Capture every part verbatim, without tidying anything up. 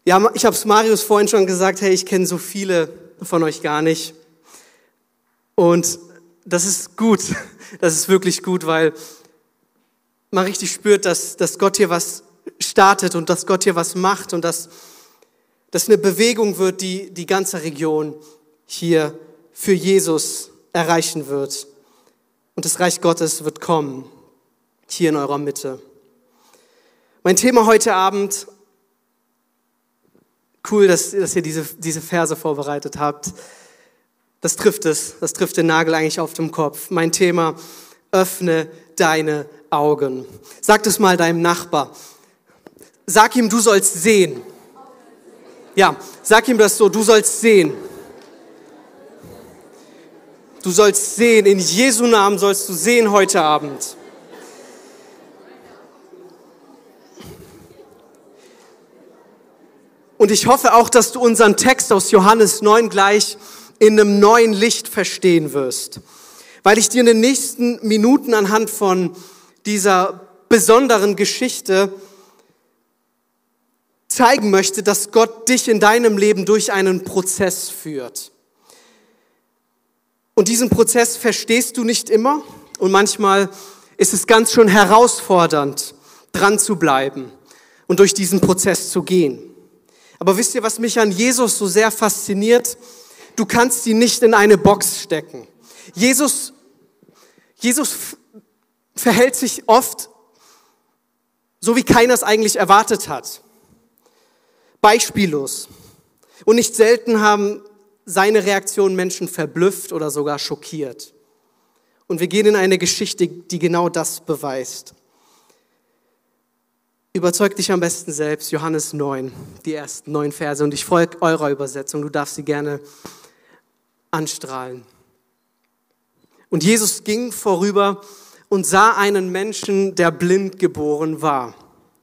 Ja, ich habe es Marius vorhin schon gesagt, hey, ich kenne so viele von euch gar nicht. Und das ist gut, das ist wirklich gut, weil man richtig spürt, dass, dass Gott hier was startet und dass Gott hier was macht und dass das eine Bewegung wird, die die ganze Region hier für Jesus erreichen wird. Und das Reich Gottes wird kommen, hier in eurer Mitte. Mein Thema heute Abend, cool, dass, dass ihr diese, diese Verse vorbereitet habt. Das trifft es, das trifft den Nagel eigentlich auf den Kopf. Mein Thema, öffne deine Augen. Sag das mal deinem Nachbar. Sag ihm, du sollst sehen. Ja, sag ihm das so, du sollst sehen. Du sollst sehen, in Jesu Namen sollst du sehen heute Abend. Und ich hoffe auch, dass du unseren Text aus Johannes neun gleich in einem neuen Licht verstehen wirst. Weil ich dir in den nächsten Minuten anhand von dieser besonderen Geschichte zeigen möchte, dass Gott dich in deinem Leben durch einen Prozess führt. Und diesen Prozess verstehst du nicht immer und manchmal ist es ganz schön herausfordernd, dran zu bleiben und durch diesen Prozess zu gehen. Aber wisst ihr, was mich an Jesus so sehr fasziniert? Du kannst ihn nicht in eine Box stecken. Jesus, Jesus verhält sich oft so, wie keiner es eigentlich erwartet hat. Beispiellos. Und nicht selten haben seine Reaktionen Menschen verblüfft oder sogar schockiert. Und wir gehen in eine Geschichte, die genau das beweist. Überzeug dich am besten selbst, Johannes neun, die ersten neun Verse. Und ich folge eurer Übersetzung, du darfst sie gerne anstrahlen. Und Jesus ging vorüber und sah einen Menschen, der blind geboren war.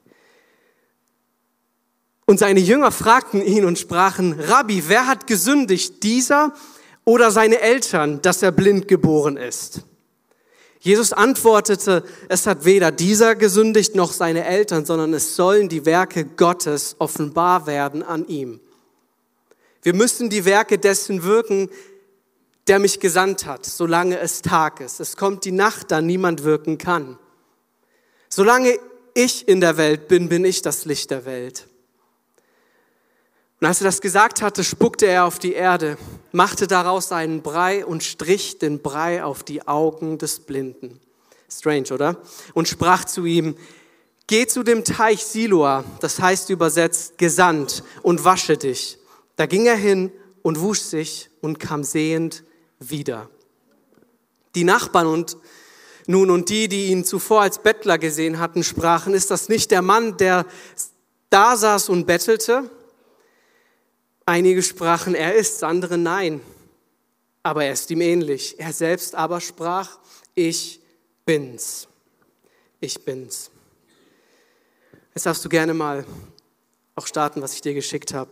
Und seine Jünger fragten ihn und sprachen, Rabbi, wer hat gesündigt, dieser oder seine Eltern, dass er blind geboren ist? Jesus antwortete, es hat weder dieser gesündigt noch seine Eltern, sondern es sollen die Werke Gottes offenbar werden an ihm. Wir müssen die Werke dessen wirken, der mich gesandt hat, solange es Tag ist. Es kommt die Nacht, da niemand wirken kann. Solange ich in der Welt bin, bin ich das Licht der Welt. Und als er das gesagt hatte, spuckte er auf die Erde, machte daraus einen Brei und strich den Brei auf die Augen des Blinden. Strange, oder? Und sprach zu ihm, geh zu dem Teich Siloa, das heißt übersetzt gesandt, und wasche dich. Da ging er hin und wusch sich und kam sehend wieder. Die Nachbarn und nun und die, die ihn zuvor als Bettler gesehen hatten, sprachen, ist das nicht der Mann, der da saß und bettelte? Einige sprachen, er ist's, andere nein, aber er ist ihm ähnlich. Er selbst aber sprach, ich bin's, ich bin's. Jetzt darfst du gerne mal auch starten, was ich dir geschickt habe.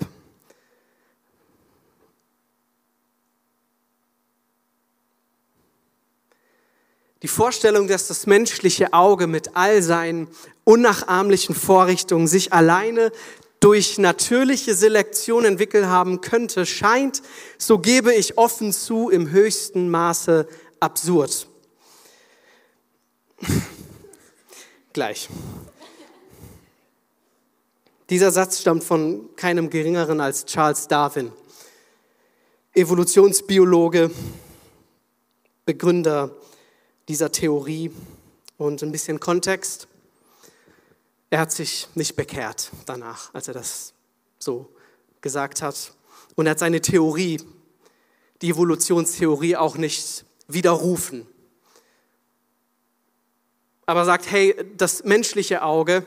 Die Vorstellung, dass das menschliche Auge mit all seinen unnachahmlichen Vorrichtungen sich alleine durch natürliche Selektion entwickelt haben könnte, scheint, so gebe ich offen zu, im höchsten Maße absurd. Gleich. Dieser Satz stammt von keinem Geringeren als Charles Darwin, Evolutionsbiologe, Begründer dieser Theorie. Und ein bisschen Kontext. Er hat sich nicht bekehrt danach, als er das so gesagt hat. Und er hat seine Theorie, die Evolutionstheorie, auch nicht widerrufen. Aber sagt, hey, das menschliche Auge,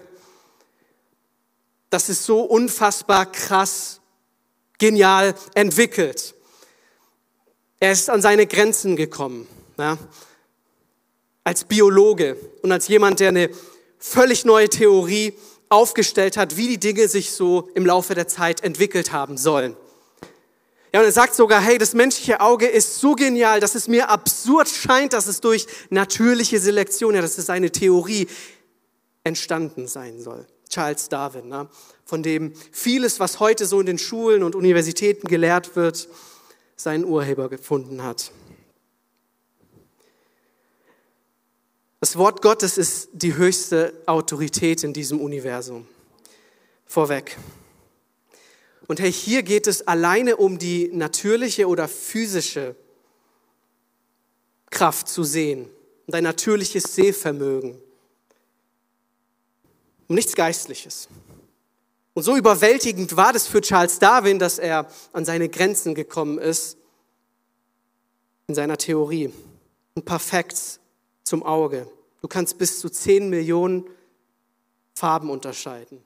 das ist so unfassbar krass, genial entwickelt. Er ist an seine Grenzen gekommen, ja, als Biologe und als jemand, der eine völlig neue Theorie aufgestellt hat, wie die Dinge sich so im Laufe der Zeit entwickelt haben sollen. Ja, und er sagt sogar, hey, das menschliche Auge ist so genial, dass es mir absurd scheint, dass es durch natürliche Selektion, ja, das ist eine Theorie, entstanden sein soll. Charles Darwin, ne? Von dem vieles, was heute so in den Schulen und Universitäten gelehrt wird, seinen Urheber gefunden hat. Das Wort Gottes ist die höchste Autorität in diesem Universum. Vorweg. Und hey, hier geht es alleine um die natürliche oder physische Kraft zu sehen und ein natürliches Sehvermögen. Um nichts Geistliches. Und so überwältigend war das für Charles Darwin, dass er an seine Grenzen gekommen ist in seiner Theorie. Ein paar Facts zum Auge. Du kannst bis zu zehn Millionen Farben unterscheiden.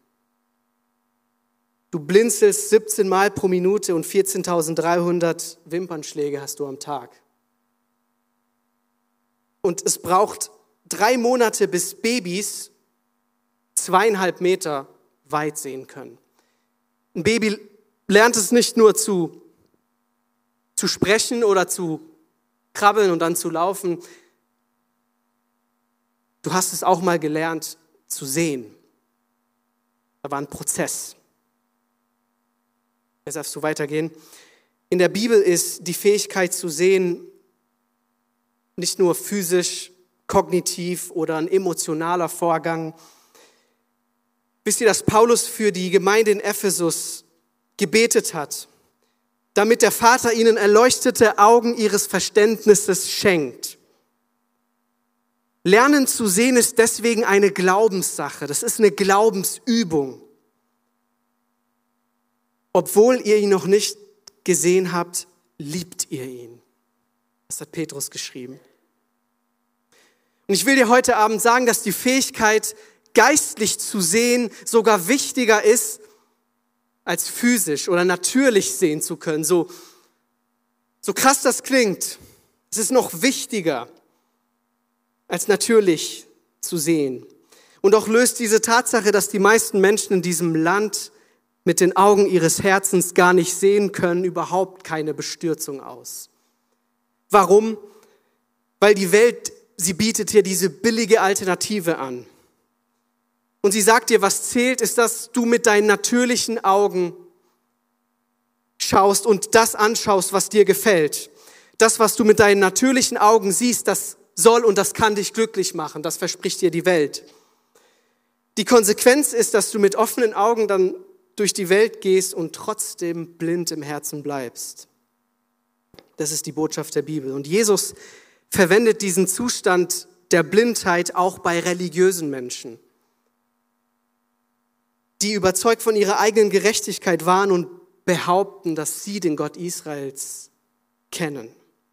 Du blinzelst siebzehn Mal pro Minute und vierzehntausenddreihundert Wimpernschläge hast du am Tag. Und es braucht drei Monate, bis Babys zweieinhalb Meter weit sehen können. Ein Baby lernt es nicht nur zu, zu sprechen oder zu krabbeln und dann zu laufen. Du hast es auch mal gelernt zu sehen. Da war ein Prozess. Jetzt darfst du weitergehen. In der Bibel ist die Fähigkeit zu sehen nicht nur physisch, kognitiv oder ein emotionaler Vorgang. Wisst ihr, dass Paulus für die Gemeinde in Ephesus gebetet hat, damit der Vater ihnen erleuchtete Augen ihres Verständnisses schenkt. Lernen zu sehen ist deswegen eine Glaubenssache. Das ist eine Glaubensübung. Obwohl ihr ihn noch nicht gesehen habt, liebt ihr ihn. Das hat Petrus geschrieben. Und ich will dir heute Abend sagen, dass die Fähigkeit, geistlich zu sehen, sogar wichtiger ist, als physisch oder natürlich sehen zu können. So, so krass das klingt, es ist noch wichtiger, als natürlich zu sehen. Und auch löst diese Tatsache, dass die meisten Menschen in diesem Land mit den Augen ihres Herzens gar nicht sehen können, überhaupt keine Bestürzung aus. Warum? Weil die Welt, sie bietet dir diese billige Alternative an. Und sie sagt dir, was zählt, ist, dass du mit deinen natürlichen Augen schaust und das anschaust, was dir gefällt. Das, was du mit deinen natürlichen Augen siehst, das soll und das kann dich glücklich machen. Das verspricht dir die Welt. Die Konsequenz ist, dass du mit offenen Augen dann durch die Welt gehst und trotzdem blind im Herzen bleibst. Das ist die Botschaft der Bibel. Und Jesus verwendet diesen Zustand der Blindheit auch bei religiösen Menschen, die überzeugt von ihrer eigenen Gerechtigkeit waren und behaupten, dass sie den Gott Israels kennen.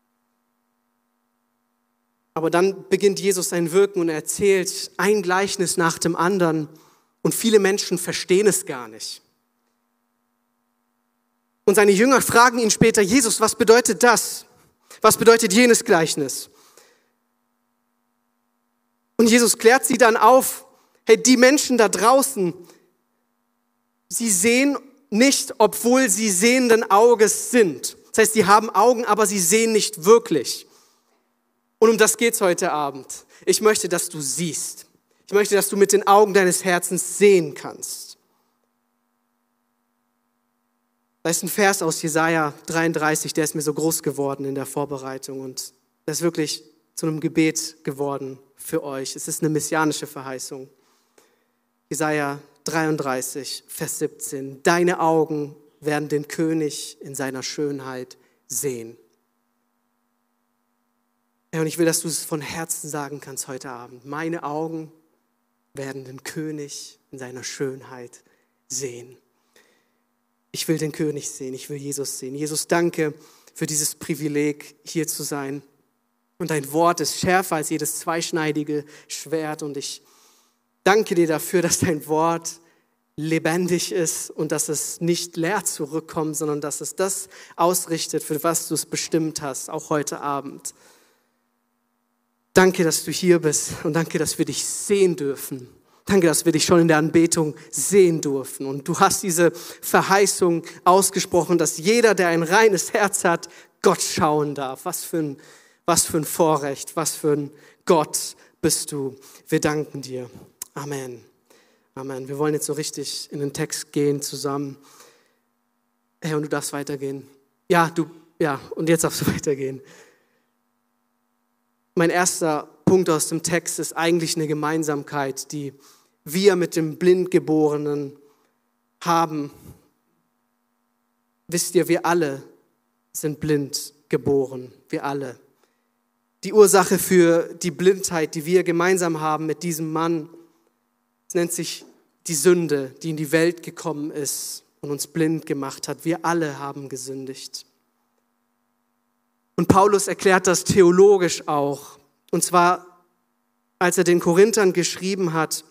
Aber dann beginnt Jesus sein Wirken und er erzählt ein Gleichnis nach dem anderen und viele Menschen verstehen es gar nicht. Und seine Jünger fragen ihn später, Jesus, was bedeutet das? Was bedeutet jenes Gleichnis? Und Jesus klärt sie dann auf, hey, die Menschen da draußen, sie sehen nicht, obwohl sie sehenden Auges sind. Das heißt, sie haben Augen, aber sie sehen nicht wirklich. Und um das geht's heute Abend. Ich möchte, dass du siehst. Ich möchte, dass du mit den Augen deines Herzens sehen kannst. Da ist ein Vers aus Jesaja dreiunddreißig, der ist mir so groß geworden in der Vorbereitung und das ist wirklich zu einem Gebet geworden für euch. Es ist eine messianische Verheißung. Jesaja dreiunddreißig, Vers siebzehn. Deine Augen werden den König in seiner Schönheit sehen. Ja, und ich will, dass du es von Herzen sagen kannst heute Abend. Meine Augen werden den König in seiner Schönheit sehen. Ich will den König sehen, ich will Jesus sehen. Jesus, danke für dieses Privileg, hier zu sein. Und dein Wort ist schärfer als jedes zweischneidige Schwert. Und ich danke dir dafür, dass dein Wort lebendig ist und dass es nicht leer zurückkommt, sondern dass es das ausrichtet, für was du es bestimmt hast, auch heute Abend. Danke, dass du hier bist und danke, dass wir dich sehen dürfen. Danke, dass wir dich schon in der Anbetung sehen durften. Und du hast diese Verheißung ausgesprochen, dass jeder, der ein reines Herz hat, Gott schauen darf. Was für ein, was für ein Vorrecht, was für ein Gott bist du. Wir danken dir. Amen. Amen. Wir wollen jetzt so richtig in den Text gehen zusammen. Herr, und du darfst weitergehen. Ja, du, ja, und jetzt darfst du weitergehen. Mein erster Punkt aus dem Text ist eigentlich eine Gemeinsamkeit, die wir mit dem Blindgeborenen haben. Wisst ihr, wir alle sind blind geboren. Wir alle. Die Ursache für die Blindheit, die wir gemeinsam haben mit diesem Mann, es nennt sich die Sünde, die in die Welt gekommen ist und uns blind gemacht hat. Wir alle haben gesündigt. Und Paulus erklärt das theologisch auch. Und zwar, als er den Korinthern geschrieben hat,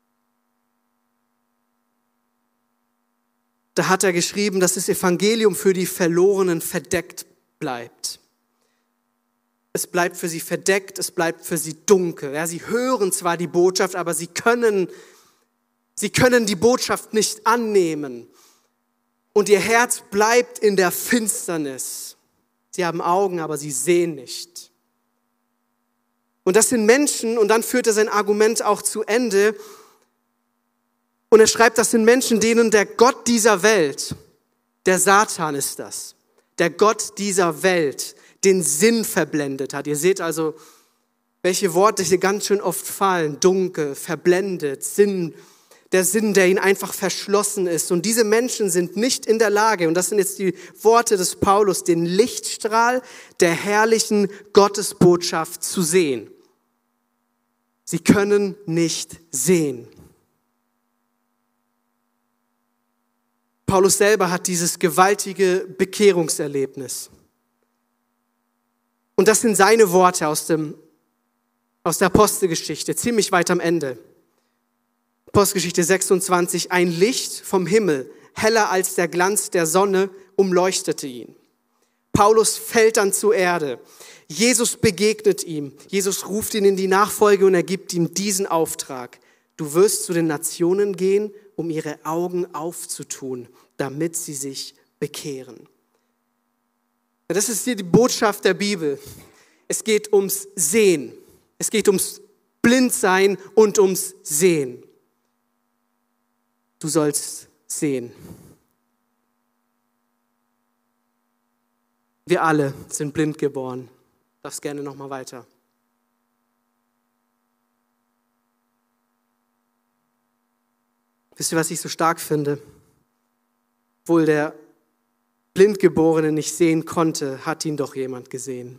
da hat er geschrieben, dass das Evangelium für die Verlorenen verdeckt bleibt. Es bleibt für sie verdeckt, es bleibt für sie dunkel. Ja, sie hören zwar die Botschaft, aber sie können, sie können die Botschaft nicht annehmen. Und ihr Herz bleibt in der Finsternis. Sie haben Augen, aber sie sehen nicht. Und das sind Menschen, und dann führt er sein Argument auch zu Ende. Und er schreibt, das sind Menschen, denen der Gott dieser Welt, der Satan ist das, der Gott dieser Welt, den Sinn verblendet hat. Ihr seht also, welche Worte hier ganz schön oft fallen. Dunkel, verblendet, Sinn, der Sinn, der ihnen einfach verschlossen ist. Und diese Menschen sind nicht in der Lage, und das sind jetzt die Worte des Paulus, den Lichtstrahl der herrlichen Gottesbotschaft zu sehen. Sie können nicht sehen. Paulus selber hat dieses gewaltige Bekehrungserlebnis. Und das sind seine Worte aus, dem, aus der Apostelgeschichte, ziemlich weit am Ende. Apostelgeschichte sechsundzwanzig, ein Licht vom Himmel, heller als der Glanz der Sonne, umleuchtete ihn. Paulus fällt dann zur Erde. Jesus begegnet ihm. Jesus ruft ihn in die Nachfolge und er gibt ihm diesen Auftrag. Du wirst zu den Nationen gehen, um ihre Augen aufzutun, damit sie sich bekehren. Das ist hier die Botschaft der Bibel. Es geht ums Sehen. Es geht ums Blindsein und ums Sehen. Du sollst sehen. Wir alle sind blind geboren. Du darfst gerne nochmal weiter. Wisst ihr, was ich so stark finde? Obwohl der Blindgeborene nicht sehen konnte, hat ihn doch jemand gesehen.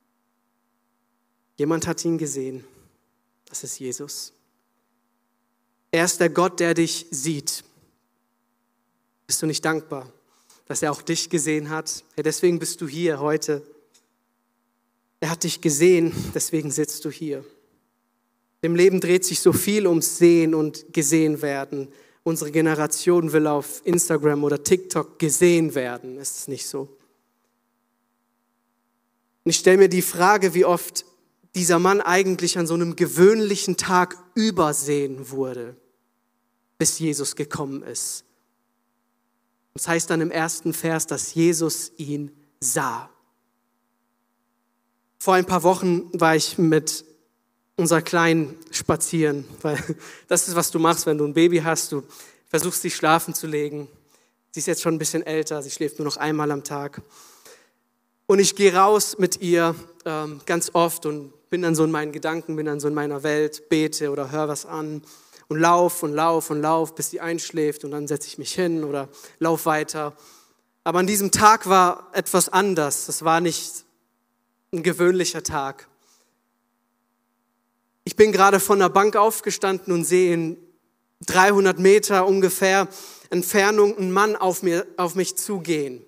Jemand hat ihn gesehen. Das ist Jesus. Er ist der Gott, der dich sieht. Bist du nicht dankbar, dass er auch dich gesehen hat? Ja, deswegen bist du hier heute. Er hat dich gesehen, deswegen sitzt du hier. Im Leben dreht sich so viel ums Sehen und gesehen werden. Unsere Generation will auf Instagram oder TikTok gesehen werden. Ist es nicht so? Und ich stelle mir die Frage, wie oft dieser Mann eigentlich an so einem gewöhnlichen Tag übersehen wurde, bis Jesus gekommen ist. Das heißt dann im ersten Vers, dass Jesus ihn sah. Vor ein paar Wochen war ich mit unserer Kleinen spazieren, weil das ist, was du machst, wenn du ein Baby hast. Du versuchst, sie schlafen zu legen. Sie ist jetzt schon ein bisschen älter, sie schläft nur noch einmal am Tag. Und ich gehe raus mit ihr ähm, ganz oft und bin dann so in meinen Gedanken, bin dann so in meiner Welt, bete oder höre was an und lauf und lauf und lauf, bis sie einschläft und dann setze ich mich hin oder lauf weiter. Aber an diesem Tag war etwas anders. Das war nicht ein gewöhnlicher Tag. Ich bin gerade von der Bank aufgestanden und sehe in dreihundert Meter ungefähr Entfernung einen Mann auf, mir, auf mich zugehen.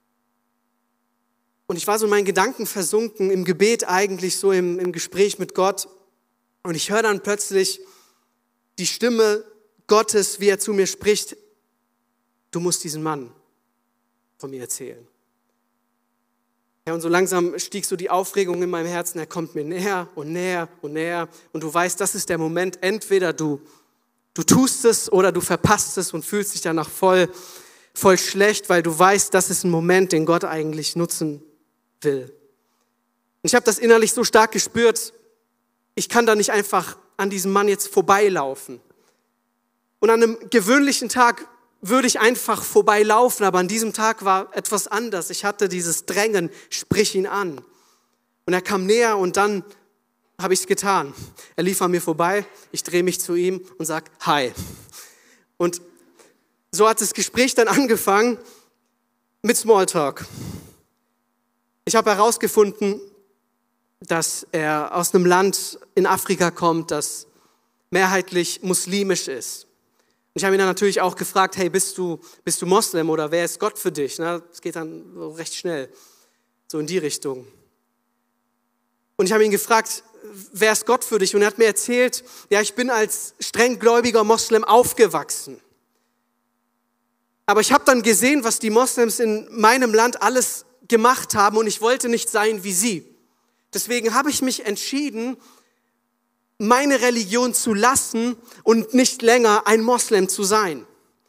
Und ich war so in meinen Gedanken versunken, im Gebet eigentlich, so im, im Gespräch mit Gott. Und ich höre dann plötzlich die Stimme Gottes, wie er zu mir spricht. Du musst diesen Mann von mir erzählen. Ja, und so langsam stieg so die Aufregung in meinem Herzen. Er kommt mir näher und näher und näher. Und du weißt, das ist der Moment, entweder du, du tust es oder du verpasst es und fühlst dich danach voll, voll schlecht, weil du weißt, das ist ein Moment, den Gott eigentlich nutzen will. Und ich habe das innerlich so stark gespürt, ich kann da nicht einfach an diesem Mann jetzt vorbeilaufen. Und an einem gewöhnlichen Tag würde ich einfach vorbeilaufen, aber an diesem Tag war etwas anders. Ich hatte dieses Drängen, sprich ihn an. Und er kam näher und dann habe ich es getan. Er lief an mir vorbei, ich drehe mich zu ihm und sage, hi. Und so hat das Gespräch dann angefangen mit Smalltalk. Ich habe herausgefunden, dass er aus einem Land in Afrika kommt, das mehrheitlich muslimisch ist. Und ich habe ihn dann natürlich auch gefragt, hey, bist du, bist du Moslem oder wer ist Gott für dich? Es geht dann so recht schnell, so in die Richtung. Und ich habe ihn gefragt, wer ist Gott für dich? Und er hat mir erzählt, ja, ich bin als strenggläubiger Moslem aufgewachsen. Aber ich habe dann gesehen, was die Moslems in meinem Land alles gemacht haben und ich wollte nicht sein wie sie. Deswegen habe ich mich entschieden, meine Religion zu lassen und nicht länger ein Moslem zu sein.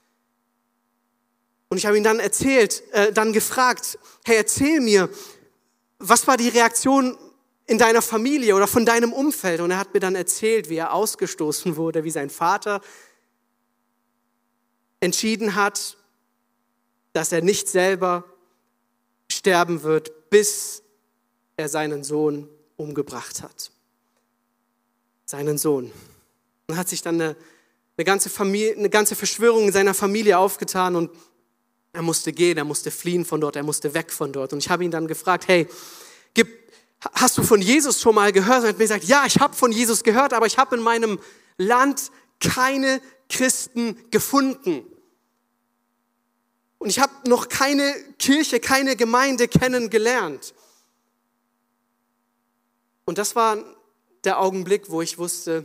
Und ich habe ihn dann erzählt, äh, dann gefragt, hey, erzähl mir, was war die Reaktion in deiner Familie oder von deinem Umfeld? Und er hat mir dann erzählt, wie er ausgestoßen wurde, wie sein Vater entschieden hat, dass er nicht selber sterben wird, bis er seinen Sohn umgebracht hat. Seinen Sohn. Und hat sich dann eine, eine, ganze Familie, eine ganze Verschwörung in seiner Familie aufgetan und er musste gehen, er musste fliehen von dort, er musste weg von dort. Und ich habe ihn dann gefragt, hey, gib, hast du von Jesus schon mal gehört? Und er hat mir gesagt, ja, ich habe von Jesus gehört, aber ich habe in meinem Land keine Christen gefunden. Und ich habe noch keine Kirche, keine Gemeinde kennengelernt. Und das war der Augenblick, wo ich wusste,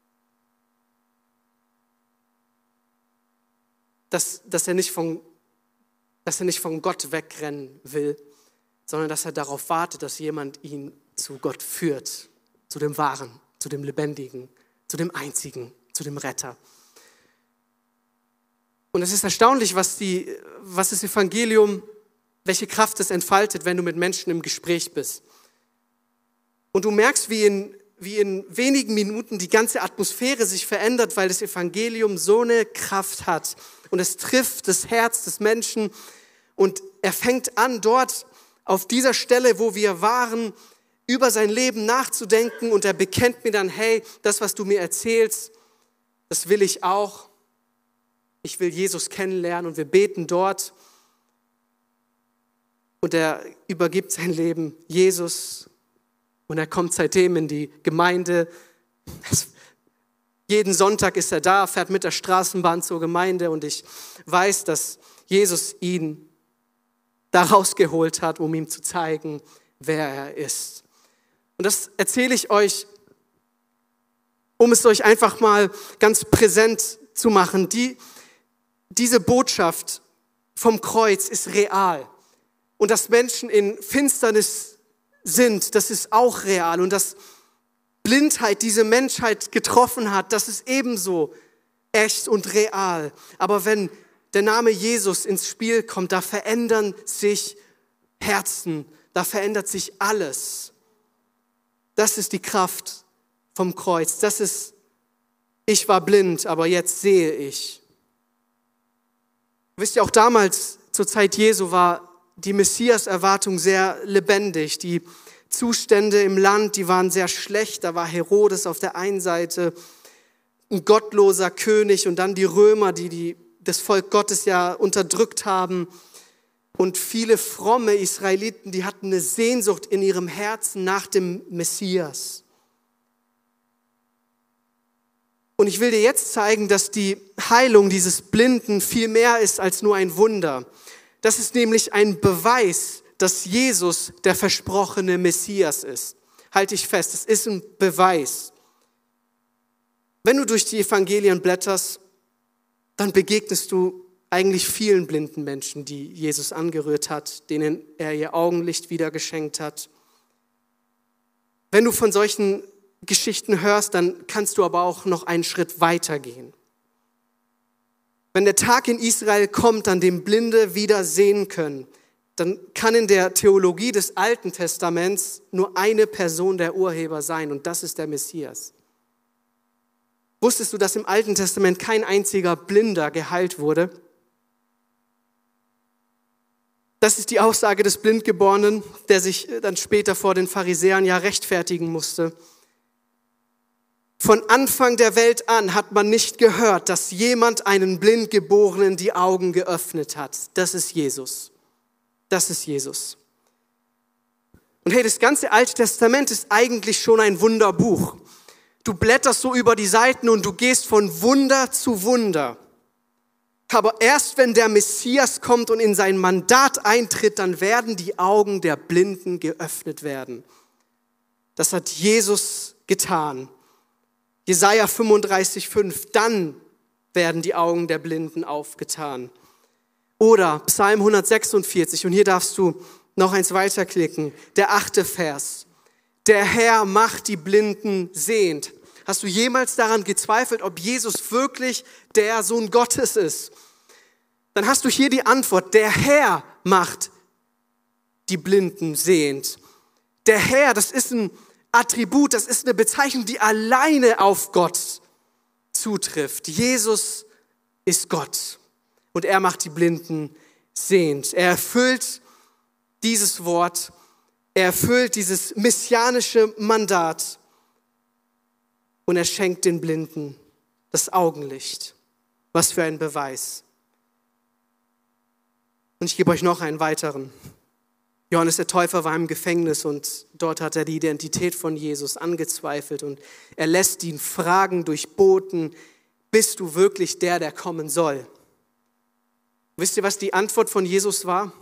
dass, dass, er nicht von, dass er nicht von Gott wegrennen will, sondern dass er darauf wartet, dass jemand ihn zu Gott führt, zu dem Wahren, zu dem Lebendigen, zu dem Einzigen, zu dem Retter. Und es ist erstaunlich, was, die, was das Evangelium, welche Kraft es entfaltet, wenn du mit Menschen im Gespräch bist. Und du merkst, wie in, wie in wenigen Minuten die ganze Atmosphäre sich verändert, weil das Evangelium so eine Kraft hat. Und es trifft das Herz des Menschen. Und er fängt an, dort auf dieser Stelle, wo wir waren, über sein Leben nachzudenken. Und er bekennt mir dann, hey, das, was du mir erzählst, das will ich auch. Ich will Jesus kennenlernen und wir beten dort. Und er übergibt sein Leben Jesus. Und er kommt seitdem in die Gemeinde. Jeden Sonntag ist er da, fährt mit der Straßenbahn zur Gemeinde. Und ich weiß, dass Jesus ihn da rausgeholt hat, um ihm zu zeigen, wer er ist. Und das erzähle ich euch, um es euch einfach mal ganz präsent zu machen. Die Diese Botschaft vom Kreuz ist real. Und dass Menschen in Finsternis sind, das ist auch real. Und dass Blindheit diese Menschheit getroffen hat, das ist ebenso echt und real. Aber wenn der Name Jesus ins Spiel kommt, da verändern sich Herzen, da verändert sich alles. Das ist die Kraft vom Kreuz. Das ist, ich war blind, aber jetzt sehe ich. Wisst ihr, auch damals, zur Zeit Jesu, war die Messias-Erwartung sehr lebendig. Die Zustände im Land, die waren sehr schlecht. Da war Herodes auf der einen Seite, ein gottloser König und dann die Römer, die, die das Volk Gottes ja unterdrückt haben. Und viele fromme Israeliten, die hatten eine Sehnsucht in ihrem Herzen nach dem Messias. Und ich will dir jetzt zeigen, dass die Heilung dieses Blinden viel mehr ist als nur ein Wunder. Das ist nämlich ein Beweis, dass Jesus der versprochene Messias ist. Halte ich fest, es ist ein Beweis. Wenn du durch die Evangelien blätterst, dann begegnest du eigentlich vielen blinden Menschen, die Jesus angerührt hat, denen er ihr Augenlicht wieder geschenkt hat. Wenn du von solchen Geschichten hörst, dann kannst du aber auch noch einen Schritt weiter gehen. Wenn der Tag in Israel kommt, an dem Blinde wieder sehen können, dann kann in der Theologie des Alten Testaments nur eine Person der Urheber sein und das ist der Messias. Wusstest du, dass im Alten Testament kein einziger Blinder geheilt wurde? Das ist die Aussage des Blindgeborenen, der sich dann später vor den Pharisäern ja rechtfertigen musste. Von Anfang der Welt an hat man nicht gehört, dass jemand einen Blindgeborenen die Augen geöffnet hat. Das ist Jesus. Das ist Jesus. Und hey, das ganze Alte Testament ist eigentlich schon ein Wunderbuch. Du blätterst so über die Seiten und du gehst von Wunder zu Wunder. Aber erst wenn der Messias kommt und in sein Mandat eintritt, dann werden die Augen der Blinden geöffnet werden. Das hat Jesus getan. Jesaja fünfunddreißig fünf, dann werden die Augen der Blinden aufgetan. Oder Psalm hundertsechsundvierzig, und hier darfst du noch eins weiterklicken, der achte Vers. Der Herr macht die Blinden sehend. Hast du jemals daran gezweifelt, ob Jesus wirklich der Sohn Gottes ist? Dann hast du hier die Antwort, der Herr macht die Blinden sehend. Der Herr, das ist ein Attribut, das ist eine Bezeichnung, die alleine auf Gott zutrifft. Jesus ist Gott und er macht die Blinden sehend. Er erfüllt dieses Wort, er erfüllt dieses messianische Mandat und er schenkt den Blinden das Augenlicht. Was für ein Beweis. Und ich gebe euch noch einen weiteren. Johannes der Täufer war im Gefängnis und dort hat er die Identität von Jesus angezweifelt und er lässt ihn fragen durch Boten, bist du wirklich der, der kommen soll? Wisst ihr, was die Antwort von Jesus war?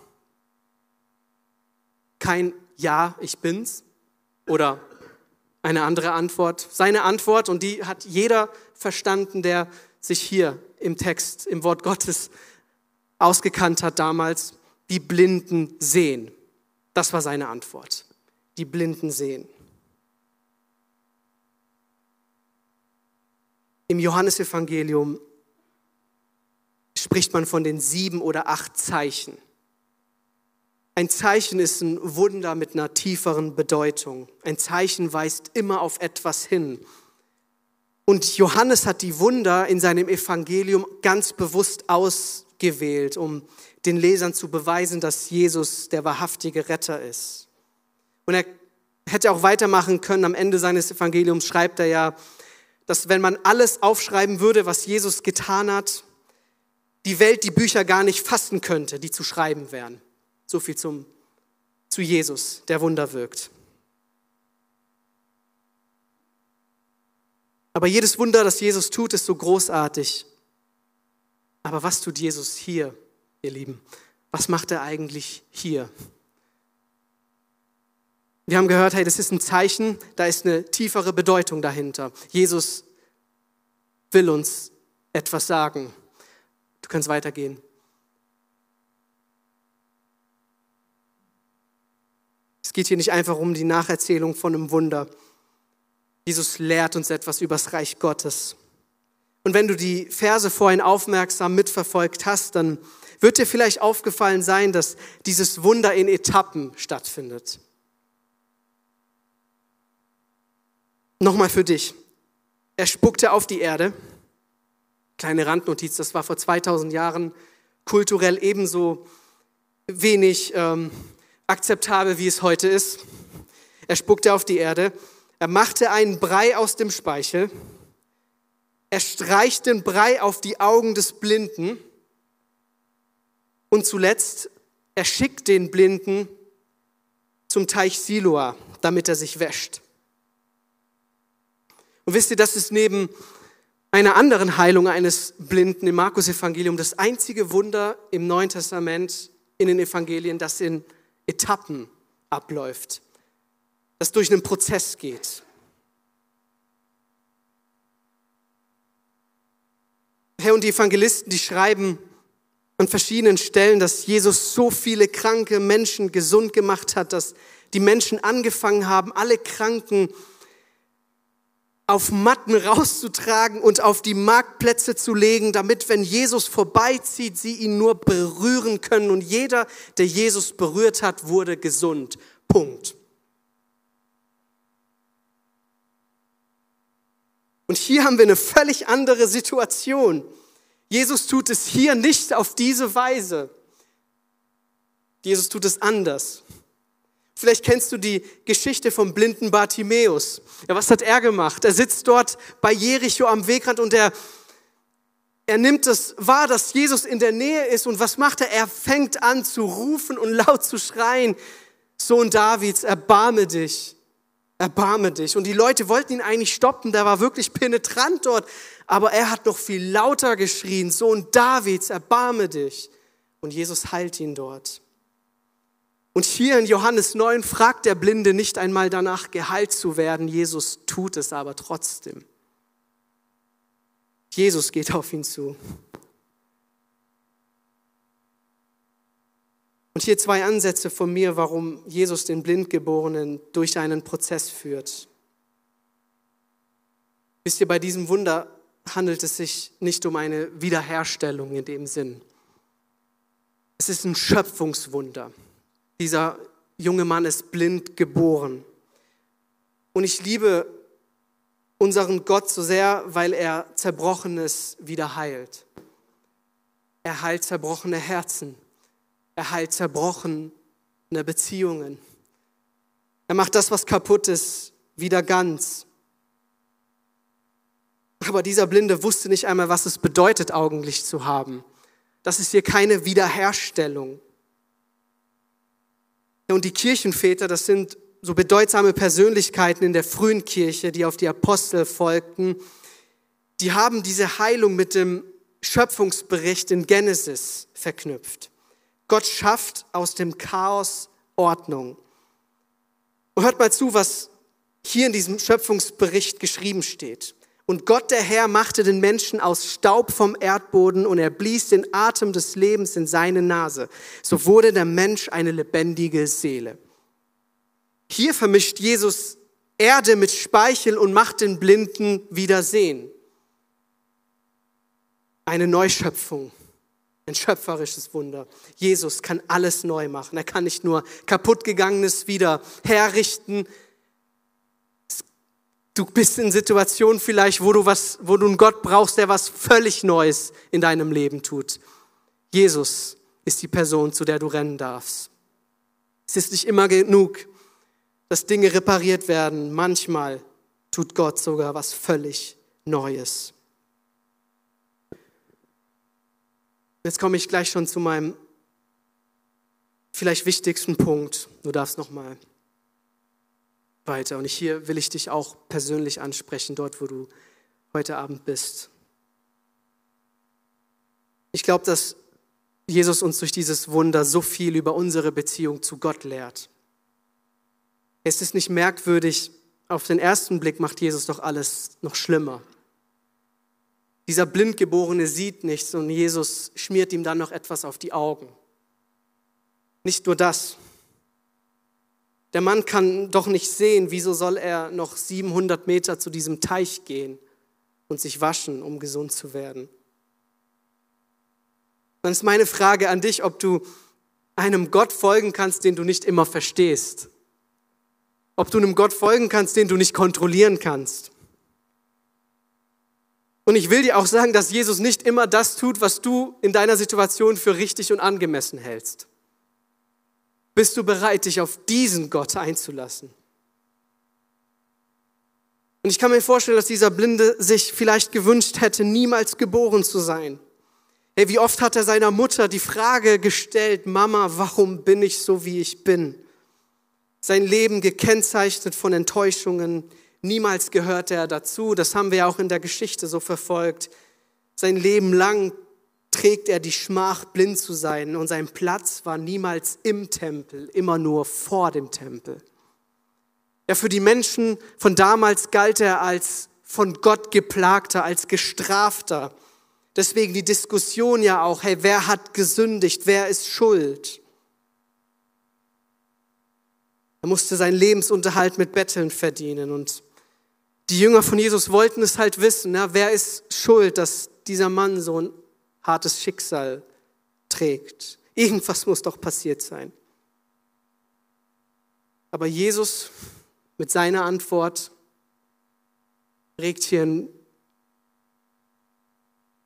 Kein Ja, ich bin's oder eine andere Antwort. Seine Antwort, und die hat jeder verstanden, der sich hier im Text, im Wort Gottes ausgekannt hat damals, die Blinden sehen. Das war seine Antwort. Die Blinden sehen. Im Johannesevangelium spricht man von den sieben oder acht Zeichen. Ein Zeichen ist ein Wunder mit einer tieferen Bedeutung. Ein Zeichen weist immer auf etwas hin. Und Johannes hat die Wunder in seinem Evangelium ganz bewusst ausgewählt, um den Lesern zu beweisen, dass Jesus der wahrhaftige Retter ist. Und er hätte auch weitermachen können. Am Ende seines Evangeliums schreibt er ja, dass wenn man alles aufschreiben würde, was Jesus getan hat, die Welt die Bücher gar nicht fassen könnte, die zu schreiben wären. So viel zum, zu Jesus, der Wunder wirkt. Aber jedes Wunder, das Jesus tut, ist so großartig. Aber was tut Jesus hier, ihr Lieben? Was macht er eigentlich hier? Wir haben gehört, hey, das ist ein Zeichen, da ist eine tiefere Bedeutung dahinter. Jesus will uns etwas sagen. Du kannst weitergehen. Es geht hier nicht einfach um die Nacherzählung von einem Wunder. Jesus lehrt uns etwas über das Reich Gottes. Und wenn du die Verse vorhin aufmerksam mitverfolgt hast, dann wird dir vielleicht aufgefallen sein, dass dieses Wunder in Etappen stattfindet. Nochmal für dich. Er spuckte auf die Erde. Kleine Randnotiz, das war vor zweitausend Jahren kulturell ebenso wenig ähm, akzeptabel, wie es heute ist. Er spuckte auf die Erde. Er machte einen Brei aus dem Speichel. Er streicht den Brei auf die Augen des Blinden. Und zuletzt, er schickt den Blinden zum Teich Siloa, damit er sich wäscht. Und wisst ihr, das ist neben einer anderen Heilung eines Blinden im Markus-Evangelium das einzige Wunder im Neuen Testament in den Evangelien, das in Etappen abläuft, das durch einen Prozess geht. Herr, und die Evangelisten, die schreiben an verschiedenen Stellen, dass Jesus so viele kranke Menschen gesund gemacht hat, dass die Menschen angefangen haben, alle Kranken auf Matten rauszutragen und auf die Marktplätze zu legen, damit, wenn Jesus vorbeizieht, sie ihn nur berühren können. Und jeder, der Jesus berührt hat, wurde gesund. Punkt. Und hier haben wir eine völlig andere Situation. Jesus tut es hier nicht auf diese Weise. Jesus tut es anders. Vielleicht kennst du die Geschichte vom blinden Bartimäus. Ja, was hat er gemacht? Er sitzt dort bei Jericho am Wegrand und er, er nimmt es wahr, dass Jesus in der Nähe ist. Und was macht er? Er fängt an zu rufen und laut zu schreien: Sohn Davids, erbarme dich, erbarme dich. Und die Leute wollten ihn eigentlich stoppen, der war wirklich penetrant dort. Aber er hat noch viel lauter geschrien: Sohn Davids, erbarme dich. Und Jesus heilt ihn dort. Und hier in Johannes neun fragt der Blinde nicht einmal danach, geheilt zu werden. Jesus tut es aber trotzdem. Jesus geht auf ihn zu. Und hier zwei Ansätze von mir, warum Jesus den Blindgeborenen durch einen Prozess führt. Wisst ihr, bei diesem Wunder handelt es sich nicht um eine Wiederherstellung in dem Sinn. Es ist ein Schöpfungswunder. Dieser junge Mann ist blind geboren. Und ich liebe unseren Gott so sehr, weil er Zerbrochenes wieder heilt. Er heilt zerbrochene Herzen. Er heilt zerbrochene Beziehungen. Er macht das, was kaputt ist, wieder ganz. Aber dieser Blinde wusste nicht einmal, was es bedeutet, Augenlicht zu haben. Das ist hier keine Wiederherstellung. Und die Kirchenväter, das sind so bedeutsame Persönlichkeiten in der frühen Kirche, die auf die Apostel folgten, die haben diese Heilung mit dem Schöpfungsbericht in Genesis verknüpft. Gott schafft aus dem Chaos Ordnung. Und hört mal zu, was hier in diesem Schöpfungsbericht geschrieben steht. Und Gott, der Herr, machte den Menschen aus Staub vom Erdboden und er blies den Atem des Lebens in seine Nase. So wurde der Mensch eine lebendige Seele. Hier vermischt Jesus Erde mit Speichel und macht den Blinden wieder sehen. Eine Neuschöpfung, ein schöpferisches Wunder. Jesus kann alles neu machen. Er kann nicht nur kaputtgegangenes wieder herrichten. Du bist in Situationen vielleicht, wo du was, wo du einen Gott brauchst, der was völlig Neues in deinem Leben tut. Jesus ist die Person, zu der du rennen darfst. Es ist nicht immer genug, dass Dinge repariert werden. Manchmal tut Gott sogar was völlig Neues. Jetzt komme ich gleich schon zu meinem vielleicht wichtigsten Punkt. Du darfst noch mal weiter. Und hier will ich dich auch persönlich ansprechen, dort, wo du heute Abend bist. Ich glaube, dass Jesus uns durch dieses Wunder so viel über unsere Beziehung zu Gott lehrt. Es ist nicht merkwürdig, auf den ersten Blick macht Jesus doch alles noch schlimmer. Dieser Blindgeborene sieht nichts und Jesus schmiert ihm dann noch etwas auf die Augen. Nicht nur das. Der Mann kann doch nicht sehen, wieso soll er noch siebenhundert Meter zu diesem Teich gehen und sich waschen, um gesund zu werden. Dann ist meine Frage an dich, ob du einem Gott folgen kannst, den du nicht immer verstehst. Ob du einem Gott folgen kannst, den du nicht kontrollieren kannst. Und ich will dir auch sagen, dass Jesus nicht immer das tut, was du in deiner Situation für richtig und angemessen hältst. Bist du bereit, dich auf diesen Gott einzulassen? Und ich kann mir vorstellen, dass dieser Blinde sich vielleicht gewünscht hätte, niemals geboren zu sein. Hey, wie oft hat er seiner Mutter die Frage gestellt: Mama, warum bin ich so, wie ich bin? Sein Leben gekennzeichnet von Enttäuschungen. Niemals gehörte er dazu. Das haben wir ja auch in der Geschichte so verfolgt. Sein Leben lang trägt er die Schmach, blind zu sein. Und sein Platz war niemals im Tempel, immer nur vor dem Tempel. Ja, für die Menschen von damals galt er als von Gott geplagter, als gestrafter. Deswegen die Diskussion ja auch, hey, wer hat gesündigt, wer ist schuld? Er musste seinen Lebensunterhalt mit Betteln verdienen. Und die Jünger von Jesus wollten es halt wissen, ja, wer ist schuld, dass dieser Mann so ein hartes Schicksal trägt. Irgendwas muss doch passiert sein. Aber Jesus mit seiner Antwort regt hier ein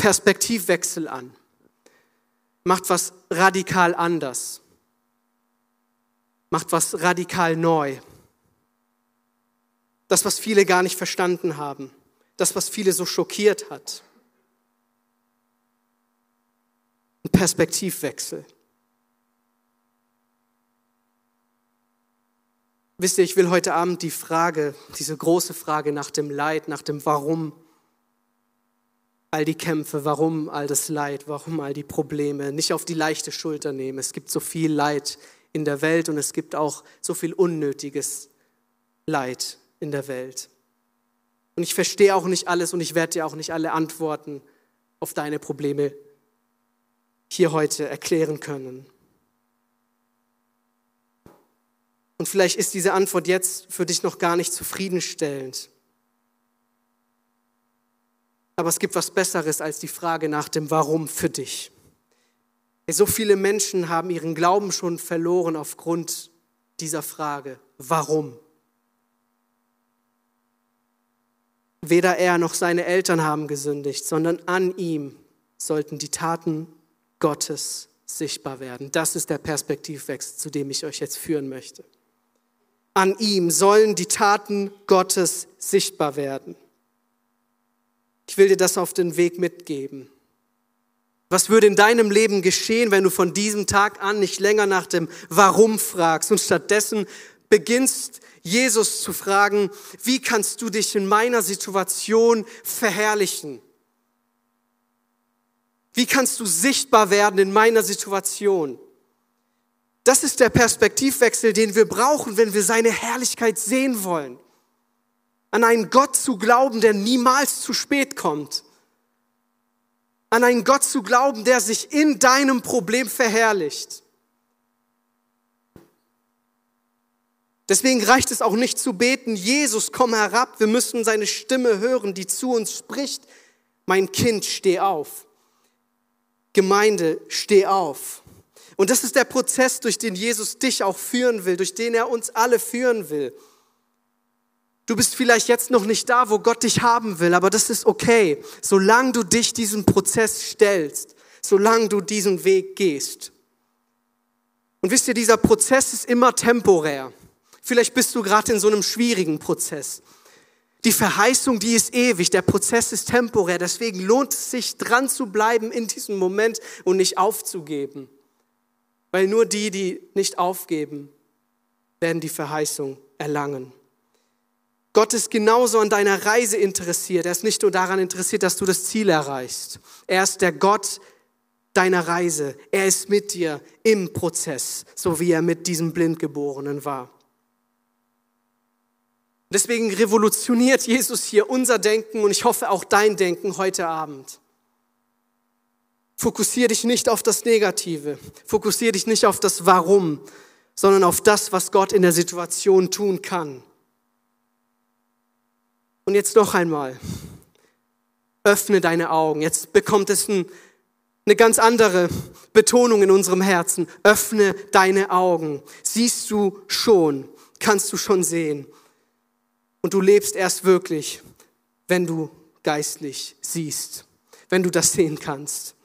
Perspektivwechsel an. Macht was radikal anders. Macht was radikal neu. Das, was viele gar nicht verstanden haben. Das, was viele so schockiert hat. Ein Perspektivwechsel. Wisst ihr, ich will heute Abend die Frage, diese große Frage nach dem Leid, nach dem Warum, all die Kämpfe, warum all das Leid, warum all die Probleme, nicht auf die leichte Schulter nehmen. Es gibt so viel Leid in der Welt und es gibt auch so viel unnötiges Leid in der Welt. Und ich verstehe auch nicht alles und ich werde dir auch nicht alle Antworten auf deine Probleme hier heute erklären können. Und vielleicht ist diese Antwort jetzt für dich noch gar nicht zufriedenstellend. Aber es gibt was Besseres als die Frage nach dem Warum für dich. So viele Menschen haben ihren Glauben schon verloren aufgrund dieser Frage. Warum? Weder er noch seine Eltern haben gesündigt, sondern an ihm sollten die Taten Gottes sichtbar werden. Das ist der Perspektivwechsel, zu dem ich euch jetzt führen möchte. An ihm sollen die Taten Gottes sichtbar werden. Ich will dir das auf den Weg mitgeben. Was würde in deinem Leben geschehen, wenn du von diesem Tag an nicht länger nach dem Warum fragst und stattdessen beginnst, Jesus zu fragen, wie kannst du dich in meiner Situation verherrlichen? Wie kannst du sichtbar werden in meiner Situation? Das ist der Perspektivwechsel, den wir brauchen, wenn wir seine Herrlichkeit sehen wollen. An einen Gott zu glauben, der niemals zu spät kommt. An einen Gott zu glauben, der sich in deinem Problem verherrlicht. Deswegen reicht es auch nicht zu beten, Jesus, komm herab. Wir müssen seine Stimme hören, die zu uns spricht. Mein Kind, steh auf. Gemeinde, steh auf. Und das ist der Prozess, durch den Jesus dich auch führen will, durch den er uns alle führen will. Du bist vielleicht jetzt noch nicht da, wo Gott dich haben will, aber das ist okay, solange du dich diesem Prozess stellst, solange du diesen Weg gehst. Und wisst ihr, dieser Prozess ist immer temporär. Vielleicht bist du gerade in so einem schwierigen Prozess. Die Verheißung, die ist ewig, der Prozess ist temporär, deswegen lohnt es sich, dran zu bleiben in diesem Moment und nicht aufzugeben. Weil nur die, die nicht aufgeben, werden die Verheißung erlangen. Gott ist genauso an deiner Reise interessiert. Er ist nicht nur daran interessiert, dass du das Ziel erreichst. Er ist der Gott deiner Reise. Er ist mit dir im Prozess, so wie er mit diesem Blindgeborenen war. Deswegen revolutioniert Jesus hier unser Denken und ich hoffe auch dein Denken heute Abend. Fokussiere dich nicht auf das Negative, fokussiere dich nicht auf das Warum, sondern auf das, was Gott in der Situation tun kann. Und jetzt noch einmal, öffne deine Augen. Jetzt bekommt es ein, eine ganz andere Betonung in unserem Herzen. Öffne deine Augen. Siehst du schon, kannst du schon sehen. Und du lebst erst wirklich, wenn du geistlich siehst, wenn du das sehen kannst.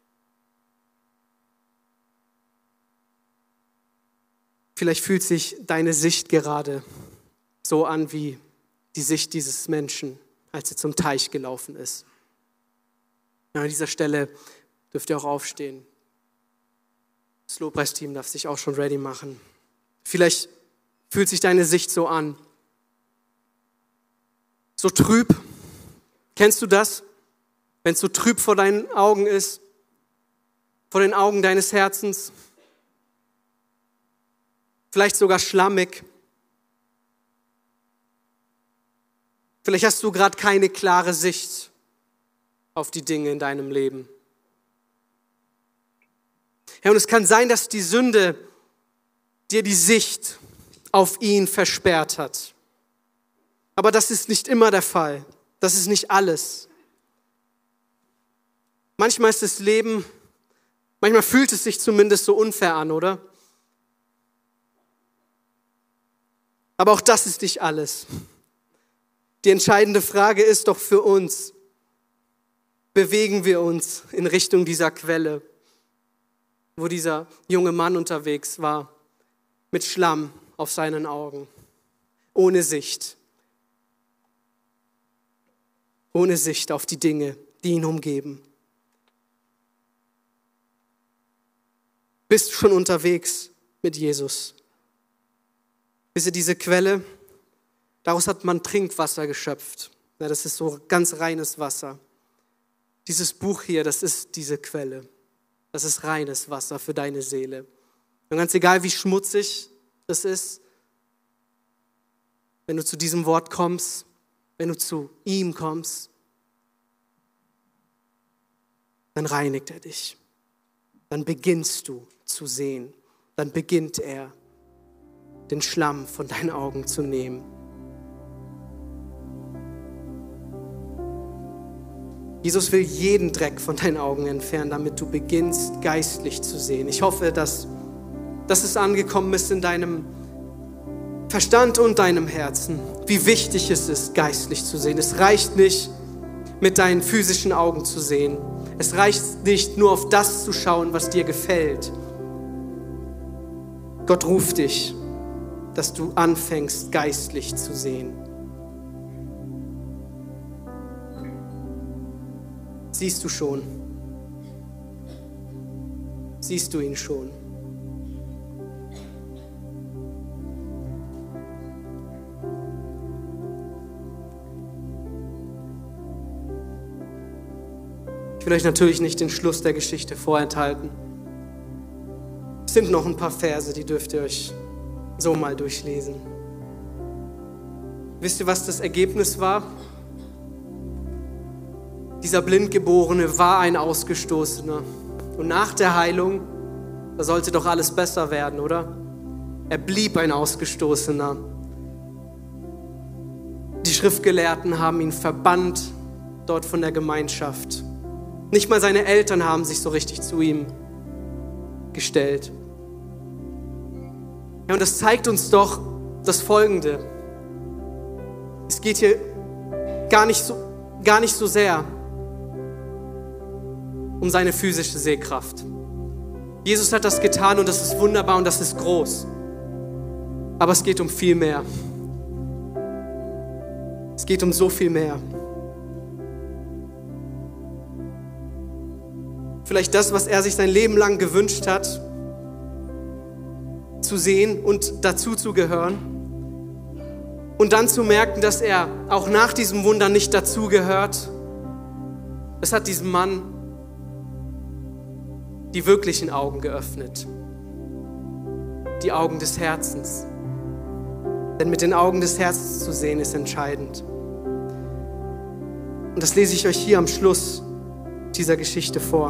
Vielleicht fühlt sich deine Sicht gerade so an wie die Sicht dieses Menschen, als er zum Teich gelaufen ist. Ja, an dieser Stelle dürft ihr auch aufstehen. Das Lobpreisteam darf sich auch schon ready machen. Vielleicht fühlt sich deine Sicht so an. So trüb. Kennst du das? Wenn es so trüb vor deinen Augen ist, vor den Augen deines Herzens. Vielleicht sogar schlammig. Vielleicht hast du gerade keine klare Sicht auf die Dinge in deinem Leben. Ja, und es kann sein, dass die Sünde dir die Sicht auf ihn versperrt hat. Aber das ist nicht immer der Fall. Das ist nicht alles. Manchmal ist das Leben, manchmal fühlt es sich zumindest so unfair an, oder? Aber auch das ist nicht alles. Die entscheidende Frage ist doch für uns, bewegen wir uns in Richtung dieser Quelle, wo dieser junge Mann unterwegs war, mit Schlamm auf seinen Augen, ohne Sicht, ohne Sicht auf die Dinge, die ihn umgeben. Bist du schon unterwegs mit Jesus? Wisst ihr, diese Quelle, daraus hat man Trinkwasser geschöpft. Ja, das ist so ganz reines Wasser. Dieses Buch hier, das ist diese Quelle. Das ist reines Wasser für deine Seele. Und ganz egal, wie schmutzig es ist, wenn du zu diesem Wort kommst, wenn du zu ihm kommst, dann reinigt er dich. Dann beginnst du zu sehen. Dann beginnt er, den Schlamm von deinen Augen zu nehmen. Jesus will jeden Dreck von deinen Augen entfernen, damit du beginnst, geistlich zu sehen. Ich hoffe, dass, dass es angekommen ist in deinem Verstand und deinem Herzen, wie wichtig es ist, geistlich zu sehen. Es reicht nicht, mit deinen physischen Augen zu sehen. Es reicht nicht, nur auf das zu schauen, was dir gefällt. Gott ruft dich, dass du anfängst, geistlich zu sehen. Siehst du schon? Siehst du ihn schon? Ich will euch natürlich nicht den Schluss der Geschichte vorenthalten. Es sind noch ein paar Verse, die dürft ihr euch so mal durchlesen. Wisst ihr, was das Ergebnis war? Dieser Blindgeborene war ein Ausgestoßener. Und nach der Heilung, da sollte doch alles besser werden, oder? Er blieb ein Ausgestoßener. Die Schriftgelehrten haben ihn verbannt dort von der Gemeinschaft. Nicht mal seine Eltern haben sich so richtig zu ihm gestellt. Ja, und das zeigt uns doch das Folgende. Es geht hier gar nicht so, gar nicht so sehr um seine physische Sehkraft. Jesus hat das getan und das ist wunderbar und das ist groß. Aber es geht um viel mehr. Es geht um so viel mehr. Vielleicht das, was er sich sein Leben lang gewünscht hat, zu sehen und dazu zu gehören. Und dann zu merken, dass er auch nach diesem Wunder nicht dazugehört. Es hat diesem Mann die wirklichen Augen geöffnet. Die Augen des Herzens. Denn mit den Augen des Herzens zu sehen, ist entscheidend. Und das lese ich euch hier am Schluss dieser Geschichte vor.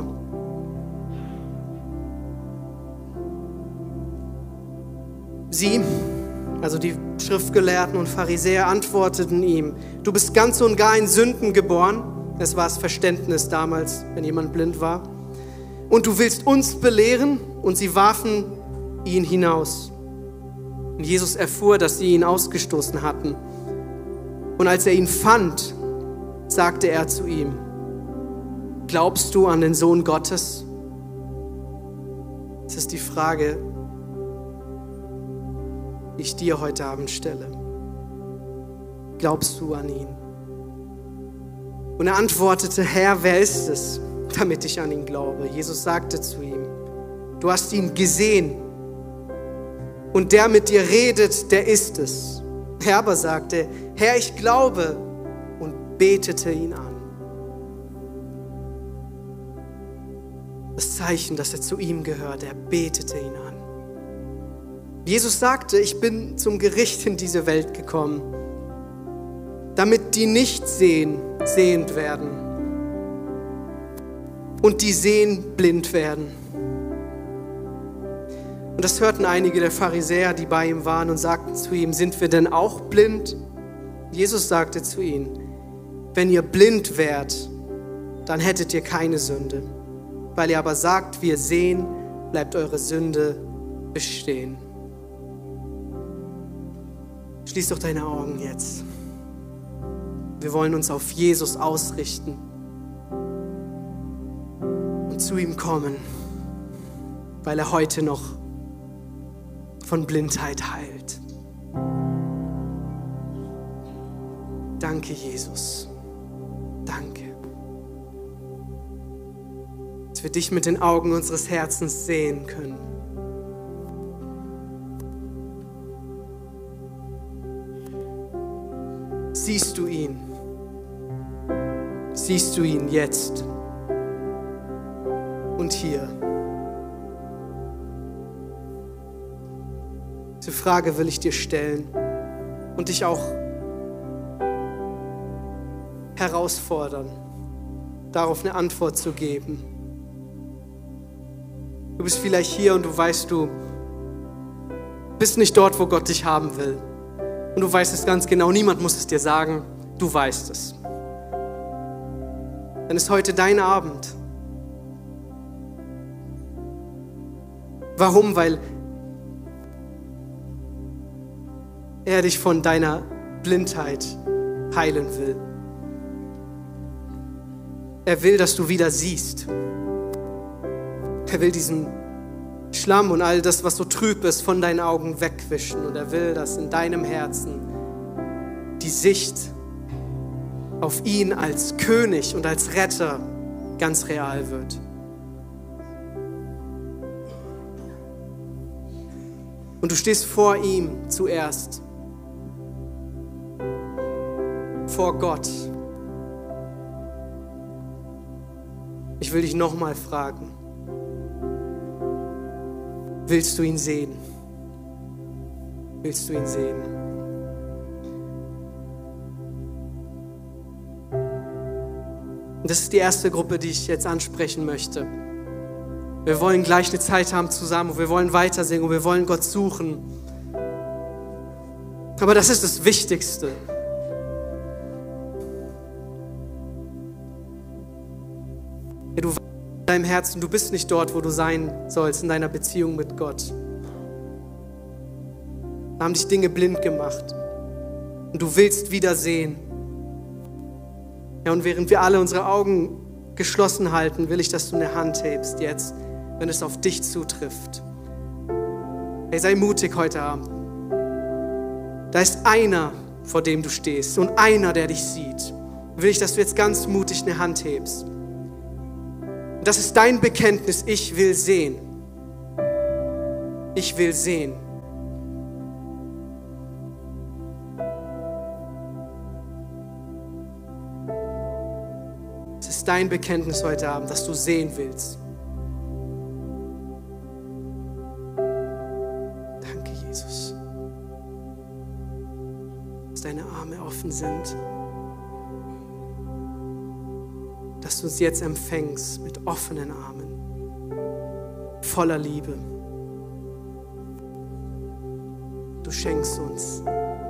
Sie, also die Schriftgelehrten und Pharisäer, antworteten ihm: Du bist ganz und gar in Sünden geboren. Das war das Verständnis damals, wenn jemand blind war. Und du willst uns belehren? Und sie warfen ihn hinaus. Und Jesus erfuhr, dass sie ihn ausgestoßen hatten. Und als er ihn fand, sagte er zu ihm: Glaubst du an den Sohn Gottes? Das ist die Frage, die ich dir heute Abend stelle. Glaubst du an ihn? Und er antwortete: Herr, wer ist es, damit ich an ihn glaube? Jesus sagte zu ihm: Du hast ihn gesehen und der mit dir redet, der ist es. Er aber sagte: Herr, ich glaube, und betete ihn an. Das Zeichen, dass er zu ihm gehört, er betete ihn an. Jesus sagte: Ich bin zum Gericht in diese Welt gekommen, damit die nicht sehen, sehend werden und die sehen, blind werden. Und das hörten einige der Pharisäer, die bei ihm waren, und sagten zu ihm: Sind wir denn auch blind? Jesus sagte zu ihnen: Wenn ihr blind wärt, dann hättet ihr keine Sünde. Weil ihr aber sagt, wir sehen, bleibt eure Sünde bestehen. Schließ doch deine Augen jetzt. Wir wollen uns auf Jesus ausrichten. und zu ihm kommen, weil er heute noch von Blindheit heilt. Danke, Jesus. Danke. Dass wir dich mit den Augen unseres Herzens sehen können. Siehst du ihn? Siehst du ihn jetzt und hier? Diese Frage will ich dir stellen und dich auch herausfordern, darauf eine Antwort zu geben. Du bist vielleicht hier und du weißt, du bist nicht dort, wo Gott dich haben will. Und du weißt es ganz genau, niemand muss es dir sagen, du weißt es. Dann ist heute dein Abend. Warum? Weil er dich von deiner Blindheit heilen will. Er will, dass du wieder siehst. Er will diesen Schlamm und all das, was so trüb ist, von deinen Augen wegwischen. Und er will, dass in deinem Herzen die Sicht auf ihn als König und als Retter ganz real wird. Und du stehst vor ihm zuerst. Vor Gott. Ich will dich nochmal fragen. Willst du ihn sehen? Willst du ihn sehen? Und das ist die erste Gruppe, die ich jetzt ansprechen möchte. Wir wollen gleich eine Zeit haben zusammen und wir wollen weiter singen und wir wollen Gott suchen. Aber das ist das Wichtigste. Ja, du weißt in deinem Herzen, du bist nicht dort, wo du sein sollst in deiner Beziehung mit Gott. Da haben dich Dinge blind gemacht und du willst wieder sehen. Ja, und während wir alle unsere Augen geschlossen halten, will ich, dass du eine Hand hebst jetzt, wenn es auf dich zutrifft. Hey, sei mutig heute Abend. Da ist einer, vor dem du stehst und einer, der dich sieht. Will ich, dass du jetzt ganz mutig eine Hand hebst. Und das ist dein Bekenntnis, ich will sehen. Ich will sehen. Es ist dein Bekenntnis heute Abend, dass du sehen willst. Danke, Jesus. Dass deine Arme offen sind. Dass du uns jetzt empfängst mit offenen Armen. Voller Liebe. Du schenkst uns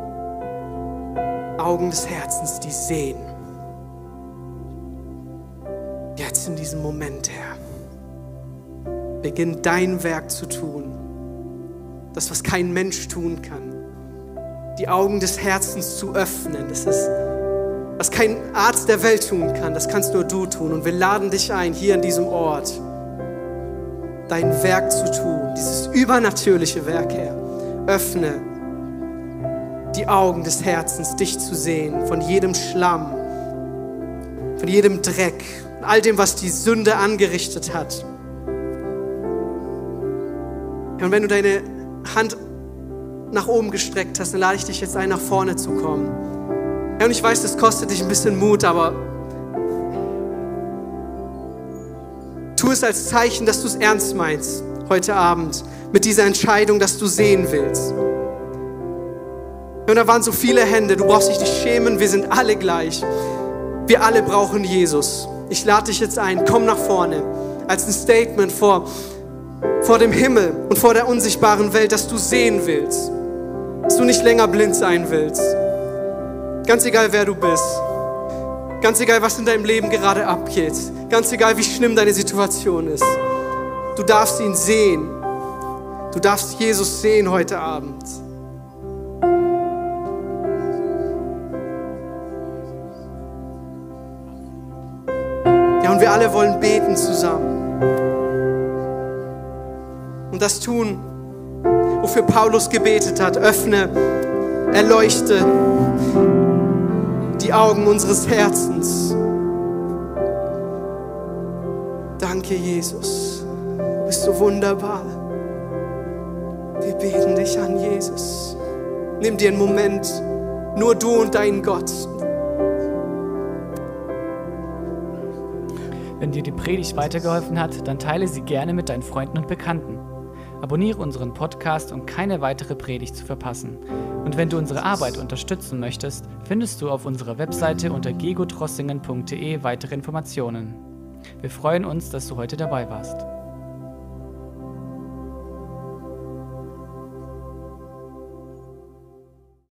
Augen des Herzens, die sehen. Jetzt in diesem Moment, Herr, beginn dein Werk zu tun. Das, was kein Mensch tun kann. Die Augen des Herzens zu öffnen. Das ist, was kein Arzt der Welt tun kann. Das kannst nur du tun. Und wir laden dich ein, hier an diesem Ort, dein Werk zu tun. Dieses übernatürliche Werk, Herr. Öffne die Augen des Herzens, dich zu sehen. Von jedem Schlamm, von jedem Dreck. All dem, was die Sünde angerichtet hat. Und wenn du deine Hand nach oben gestreckt hast, dann lade ich dich jetzt ein, nach vorne zu kommen. Ja, und ich weiß, das kostet dich ein bisschen Mut, aber tu es als Zeichen, dass du es ernst meinst heute Abend mit dieser Entscheidung, dass du sehen willst. Ja, und da waren so viele Hände, du brauchst dich nicht schämen, wir sind alle gleich. Wir alle brauchen Jesus. Ich lade dich jetzt ein, komm nach vorne, als ein Statement vor, vor dem Himmel und vor der unsichtbaren Welt, dass du sehen willst, dass du nicht länger blind sein willst. Ganz egal, wer du bist, ganz egal, was in deinem Leben gerade abgeht, ganz egal, wie schlimm deine Situation ist. Du darfst ihn sehen, du darfst Jesus sehen heute Abend. wir alle wollen beten zusammen. Und das tun, wofür Paulus gebetet hat. Öffne, erleuchte die Augen unseres Herzens. Danke, Jesus. Du bist so wunderbar. Wir beten dich an, Jesus. Nimm dir einen Moment, nur du und dein Gott. Wenn dir die Predigt weitergeholfen hat, dann teile sie gerne mit deinen Freunden und Bekannten. Abonniere unseren Podcast, um keine weitere Predigt zu verpassen. Und wenn du unsere Arbeit unterstützen möchtest, findest du auf unserer Webseite unter gegotrossingen punkt de weitere Informationen. Wir freuen uns, dass du heute dabei warst.